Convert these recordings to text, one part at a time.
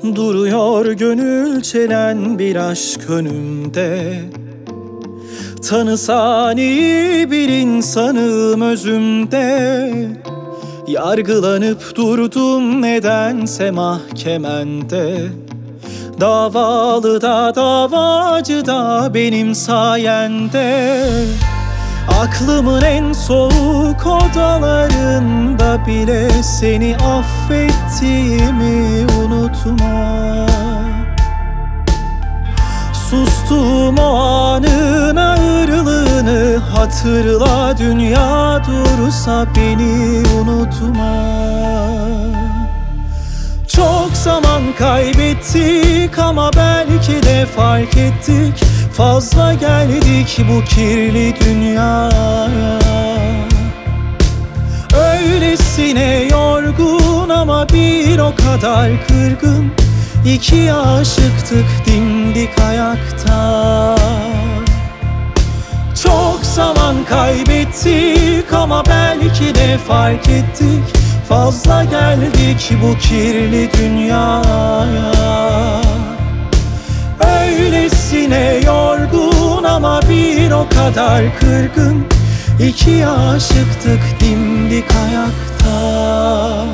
Duruyor gönül çelen bir aşk önümde. Tanısan iyi bir insanım özümde. Yargılanıp durdum nedense mahkemende. Davalı da davacı da benim sayende. Aklımın en soğuk odalarında bile seni affettiğimi unutma. Sustuğum o anın ağırlığını hatırla, dünya dursa beni unutma. Çok zaman kaybettik ama belki de fark ettik, fazla geldik bu kirli dünyaya. Öylesine yorgun ama bir o kadar kırgın, İki aşıktık dimdik ayakta. Çok zaman kaybettik ama belki de fark ettik, fazla geldik bu kirli dünyaya. Öylesine yorgun ama bir o kadar kırgın, İki aşıktık dimdik ayakta.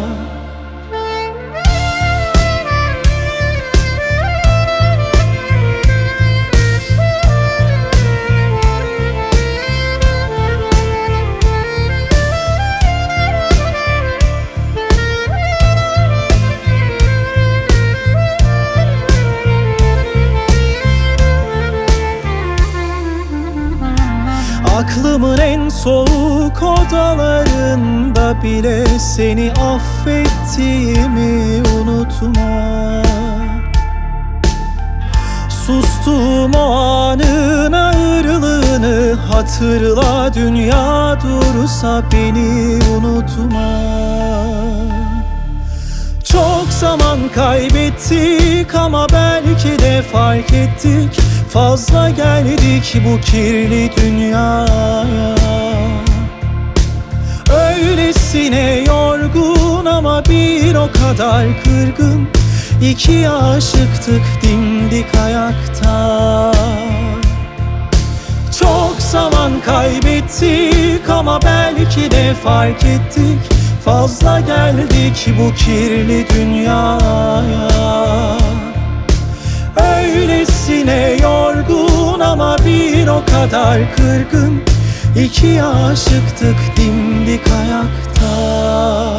Aklımın en soğuk odalarında bile seni affettiğimi unutma. Sustuğum o anın ağırlığını hatırla, dünya dursa beni unutma. Çok zaman kaybettik ama belki de fark ettik, fazla geldik bu kirli dünyaya. Öylesine yorgun ama bir o kadar kırgın, İki aşıktık dimdik ayakta. Çok zaman kaybettik ama belki de fark ettik, fazla geldik bu kirli dünyaya. Öylesine yorgun ama bir o kadar kırgın, İki aşıktık dimdik ayakta.